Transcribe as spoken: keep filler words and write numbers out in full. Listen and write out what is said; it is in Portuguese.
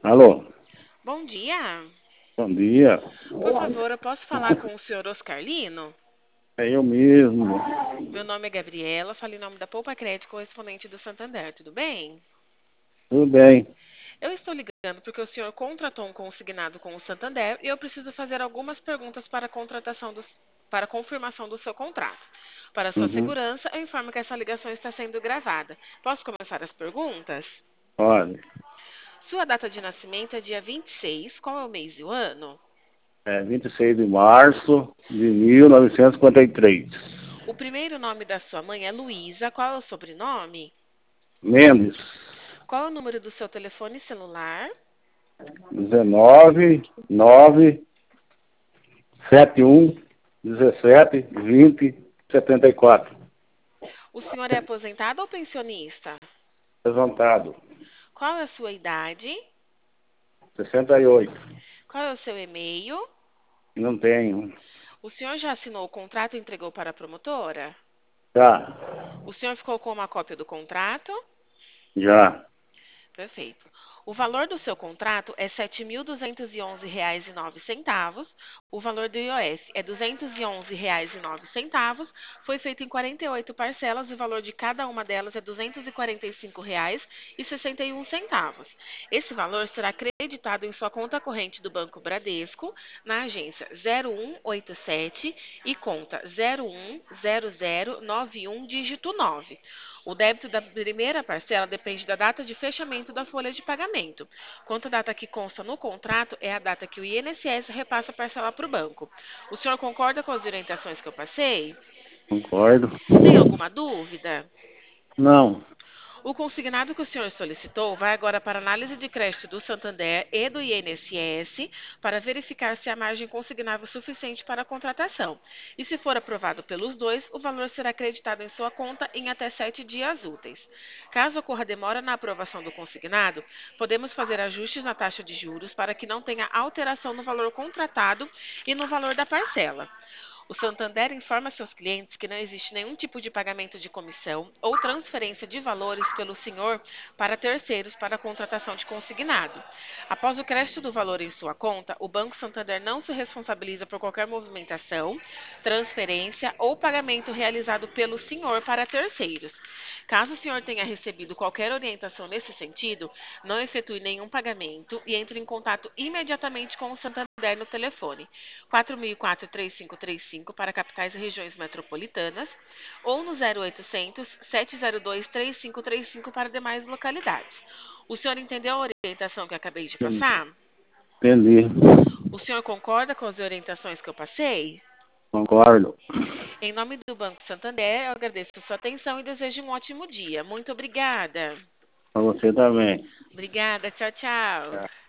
Alô, Bom dia. bom dia. Por favor, eu posso falar com o senhor Oscar Lino? É eu mesmo. Meu nome é Gabriela, falo em nome da Poupa Crédito, correspondente do Santander, tudo bem? Tudo bem. Eu estou ligando porque o senhor contratou um consignado com o Santander e eu preciso fazer algumas perguntas para a contratação dos, para a confirmação do seu contrato. Para sua Uhum. segurança, eu informo que essa ligação está sendo gravada. Posso começar as perguntas? Olha, Sua data de nascimento é dia vinte e seis, qual é o mês e o ano? é vinte e seis de março de mil novecentos e cinquenta e três. O primeiro nome da sua mãe é Luísa, qual é o sobrenome? Mendes, Qual é o número do seu telefone celular? dezenove, nove, setenta e um, dezessete, vinte, setenta e quatro. O senhor é aposentado ou pensionista? Levantado, Qual é a sua idade? sessenta e oito. Qual é o seu e-mail? Não tenho. O senhor já assinou o contrato e entregou para a promotora? Já, O senhor ficou com uma cópia do contrato? já. Perfeito. O valor do seu contrato é sete mil duzentos e onze reais e nove centavos. O valor do I O S é duzentos e onze reais e nove centavos. Foi feito em quarenta e oito parcelas e o valor de cada uma delas é duzentos e quarenta e cinco reais e sessenta e um centavos. Esse valor será creditado em sua conta corrente do Banco Bradesco, na agência zero um oito sete e conta zero um zero zero nove um dígito nove. O débito da primeira parcela depende da data de fechamento da folha de pagamento. Quanto a data que consta no contrato é a data que o I N S S repassa a parcela para o banco. O senhor concorda com as orientações que eu passei? Concordo. Tem alguma dúvida? Não, O consignado que o senhor solicitou vai agora para análise de crédito do Santander e do I N S S para verificar se há margem consignável suficiente para a contratação. E se for aprovado pelos dois, o valor será acreditado em sua conta em até sete dias úteis. Caso ocorra demora na aprovação do consignado, podemos fazer ajustes na taxa de juros para que não tenha alteração no valor contratado e no valor da parcela. O Santander informa seus clientes que não existe nenhum tipo de pagamento de comissão ou transferência de valores pelo senhor para terceiros para a contratação de consignado. Após o crédito do valor em sua conta, o Banco Santander não se responsabiliza por qualquer movimentação, transferência ou pagamento realizado pelo senhor para terceiros. Caso o senhor tenha recebido qualquer orientação nesse sentido, não efetue nenhum pagamento e entre em contato imediatamente com o Santander no telefone quatro mil e quatro, três cinco três cinco para capitais e regiões metropolitanas ou no zero oitocentos, sete zero dois, três cinco três cinco para demais localidades. O senhor entendeu a orientação que eu acabei de passar? entendi. O senhor concorda com as orientações que eu passei? Concordo. Em nome do Banco Santander, eu agradeço a sua atenção e desejo um ótimo dia. Muito obrigada. Para você também. Obrigada. Tchau, tchau.